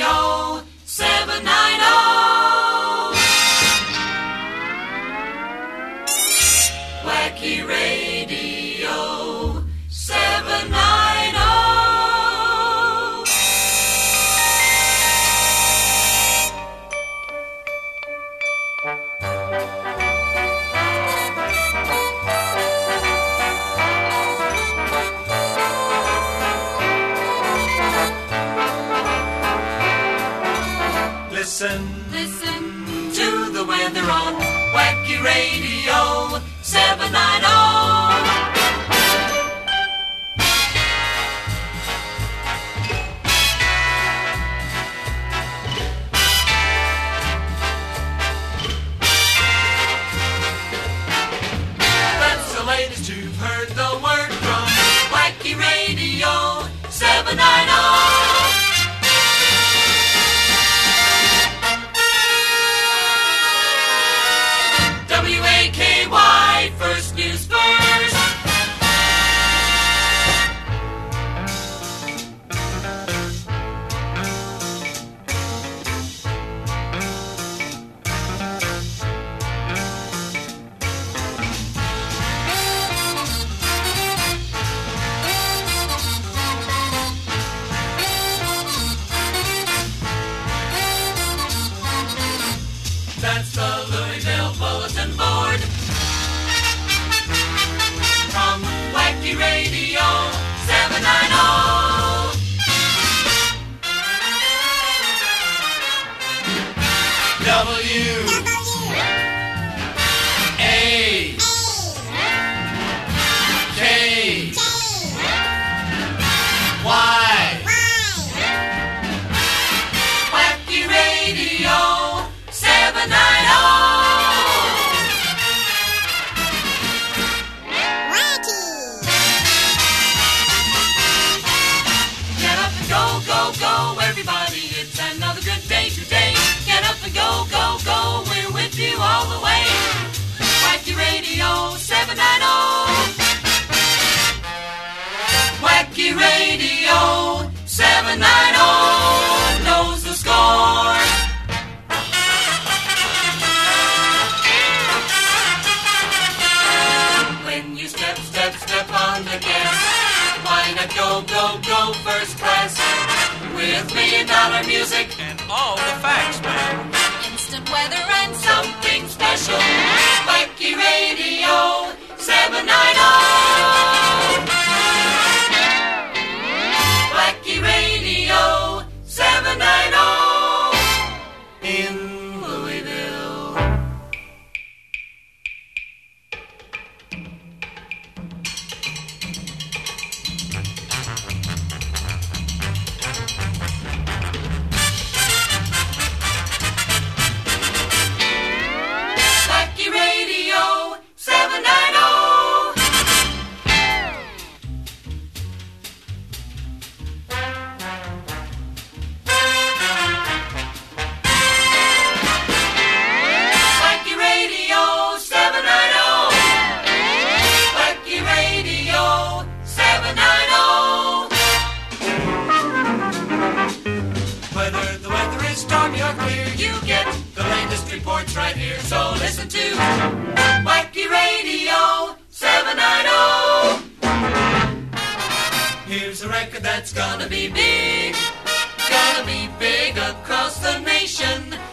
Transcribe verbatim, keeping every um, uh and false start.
Radio seven ninety. Wacky Radio seven ninety. Listen, listen to the weather on Wacky Radio seven ninety. That's the latest you've heard the word from Wacky Radio seven ninety. W A K Y, first news first. That's the Louisville Bulletin Board from Wacky Radio seven ninety. W A K Y Wacky Radio seven ninety. Get up and go, go, go, everybody. It's another good day today. Get up and go, go, go. We're with you all the way. Wacky Radio seven ninety. Wacky Radio seven ninety knows the score. When you step, step, step on the gas, why not go, go, go first class? With million dollar music and all the facts, man. instant weather and something special. Wacky Radio seven ninety. Wacky Radio seven ninety in Louisville. Wacky Radio seven ninety. Wacky Radio seven ninety. Wacky Radio seven ninety. Whether the weather is stormy or clear, you get the latest reports right here. So listen to Wacky Radio seven ninety. Here's a record that's gonna be big, gonna be big across the nation.